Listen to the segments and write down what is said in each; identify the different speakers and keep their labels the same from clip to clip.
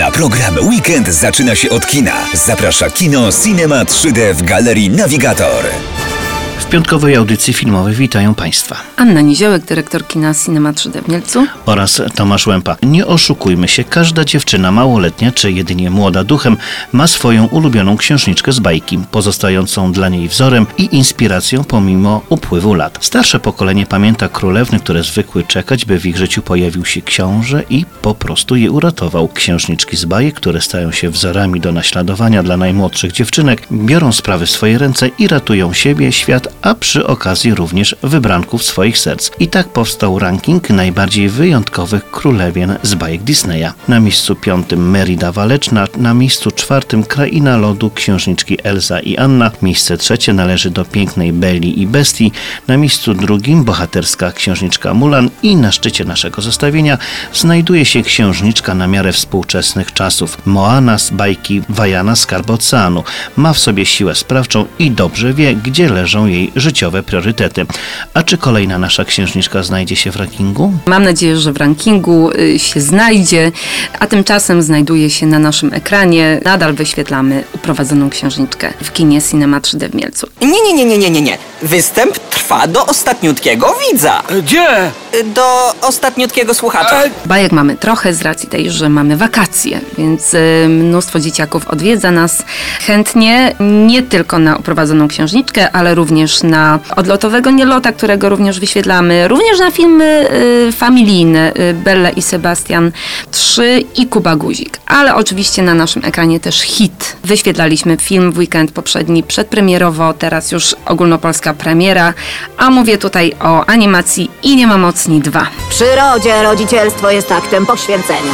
Speaker 1: Na program Weekend zaczyna się od kina. Zaprasza Kino Cinema 3D w Galerii Navigator.
Speaker 2: W piątkowej audycji filmowej witają Państwa
Speaker 3: Anna Niziołek, dyrektor kina Cinema 3D w Mielcu
Speaker 2: oraz Tomasz Łępa. Nie oszukujmy się, każda dziewczyna małoletnia czy jedynie młoda duchem ma swoją ulubioną księżniczkę z bajki, pozostającą dla niej wzorem i inspiracją pomimo upływu lat. Starsze pokolenie pamięta królewny, które zwykły czekać, by w ich życiu pojawił się książę i po prostu je uratował. Księżniczki z bajek, które stają się wzorami do naśladowania dla najmłodszych dziewczynek, biorą sprawy w swoje ręce i ratują siebie, świat, a przy okazji również wybranków swoich serc. I tak powstał ranking najbardziej wyjątkowych królewien z bajek Disneya. Na miejscu 5 Merida Waleczna, na miejscu 4 Kraina Lodu, księżniczki Elza i Anna. Miejsce 3 należy do pięknej Belli i Bestii. Na miejscu 2 bohaterska księżniczka Mulan i na szczycie naszego zestawienia znajduje się księżniczka na miarę współczesnych czasów. Moana z bajki Wajana Skarb Oceanu. Ma w sobie siłę sprawczą i dobrze wie, gdzie leżą jej życiowe priorytety. A czy kolejna nasza księżniczka znajdzie się w rankingu?
Speaker 3: Mam nadzieję, że w rankingu się znajdzie, a tymczasem znajduje się na naszym ekranie. Nadal wyświetlamy Uprowadzoną księżniczkę w kinie Cinema 3D w Mielcu.
Speaker 4: Nie. Występ trwa do ostatniutkiego widza.
Speaker 5: Gdzie?
Speaker 4: Do ostatniutkiego słuchacza.
Speaker 3: Bajek mamy trochę z racji tej, że mamy wakacje, więc mnóstwo dzieciaków odwiedza nas chętnie, nie tylko na Uprowadzoną księżniczkę, ale również na Odlotowego Nielota, którego również wyświetlamy, również na filmy familijne Bella i Sebastian 3 i Kuba Guzik. Ale oczywiście na naszym ekranie też hit. Wyświetlaliśmy film w weekend poprzedni przedpremierowo, teraz już ogólnopolska premiera, a mówię tutaj o animacji I nie ma mocni 2.
Speaker 6: W przyrodzie rodzicielstwo jest aktem poświęcenia.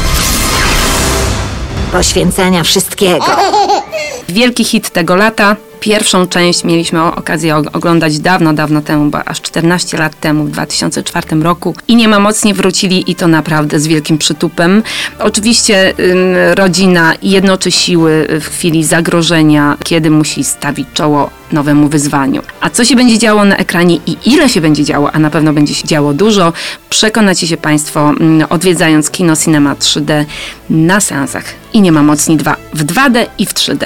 Speaker 6: Poświęcenia wszystkiego.
Speaker 3: Wielki hit tego lata. Pierwszą część mieliśmy okazję oglądać dawno temu, bo aż 14 lat temu, w 2004 roku. I nie ma mocniej wrócili i to naprawdę z wielkim przytupem. Oczywiście rodzina jednoczy siły w chwili zagrożenia, kiedy musi stawić czoło nowemu wyzwaniu. A co się będzie działo na ekranie i ile się będzie działo, a na pewno będzie się działo dużo, przekonacie się Państwo odwiedzając kino Cinema 3D na seansach I nie ma mocni 2 w 2D i w 3D.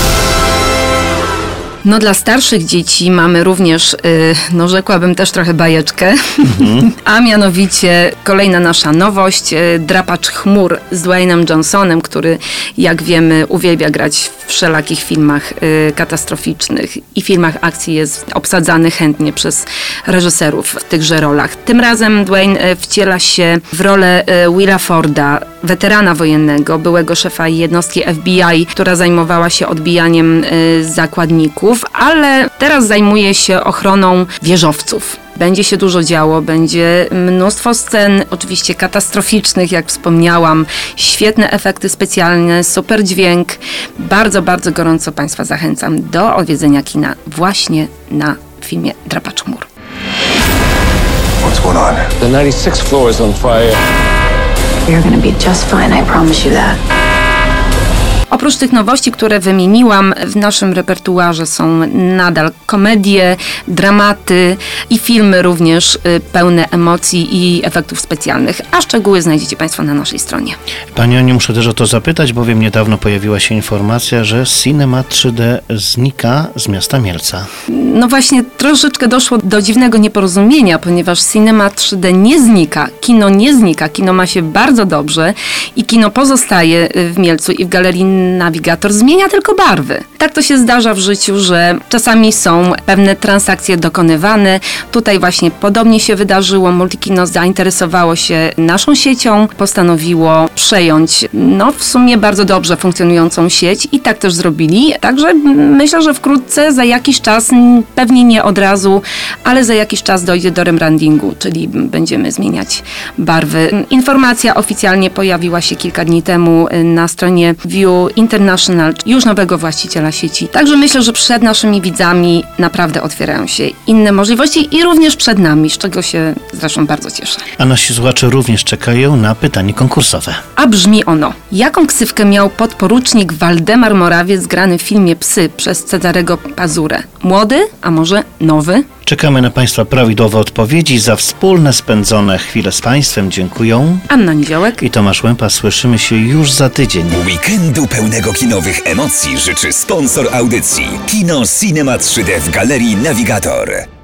Speaker 3: No dla starszych dzieci mamy również, rzekłabym też trochę bajeczkę, a mianowicie kolejna nasza nowość, Drapacz chmur z Dwaynem Johnsonem, który jak wiemy uwielbia grać w wszelakich filmach katastroficznych i filmach akcji, jest obsadzany chętnie przez reżyserów w tychże rolach. Tym razem Dwayne wciela się w rolę Willa Forda, weterana wojennego, byłego szefa jednostki FBI, która zajmowała się odbijaniem zakładników, ale teraz zajmuje się ochroną wieżowców. Będzie się dużo działo, będzie mnóstwo scen, oczywiście katastroficznych, jak wspomniałam, świetne efekty specjalne, super dźwięk. Bardzo, bardzo gorąco Państwa zachęcam do odwiedzenia kina właśnie na filmie Drapacz chmur.
Speaker 7: What's going on?
Speaker 5: The 96th floor is on fire.
Speaker 6: You're gonna be just fine, I promise you that.
Speaker 3: Oprócz tych nowości, które wymieniłam, w naszym repertuarze są nadal komedie, dramaty i filmy również pełne emocji i efektów specjalnych, a szczegóły znajdziecie Państwo na naszej stronie.
Speaker 2: Pani Aniu, muszę też o to zapytać, bowiem niedawno pojawiła się informacja, że Cinema 3D znika z miasta Mielca.
Speaker 3: No właśnie, troszeczkę doszło do dziwnego nieporozumienia, ponieważ Cinema 3D nie znika, kino ma się bardzo dobrze i kino pozostaje w Mielcu i w Galerii Navigator, zmienia tylko barwy. Tak to się zdarza w życiu, że czasami są pewne transakcje dokonywane. Tutaj właśnie podobnie się wydarzyło. Multikino zainteresowało się naszą siecią, postanowiło przejąć w sumie bardzo dobrze funkcjonującą sieć i tak też zrobili. Także myślę, że wkrótce, za jakiś czas, pewnie nie od razu, ale za jakiś czas dojdzie do rebrandingu, czyli będziemy zmieniać barwy. Informacja oficjalnie pojawiła się kilka dni temu na stronie View International, już nowego właściciela sieci. Także myślę, że przed naszymi widzami naprawdę otwierają się inne możliwości i również przed nami, z czego się zresztą bardzo cieszę.
Speaker 2: A nasi słuchacze również czekają na pytanie konkursowe.
Speaker 3: A brzmi ono: jaką ksywkę miał podporucznik Waldemar Morawiec grany w filmie Psy przez Cezarego Pazurę? Młody, a może nowy?
Speaker 2: Czekamy na Państwa prawidłowe odpowiedzi. Za wspólne spędzone chwile z Państwem dziękują
Speaker 3: Anna Niziołek
Speaker 2: i Tomasz Łępa. Słyszymy się już za tydzień.
Speaker 1: Weekendu pełnego kinowych emocji życzy sponsor audycji Kino Cinema 3D w Galerii Navigator.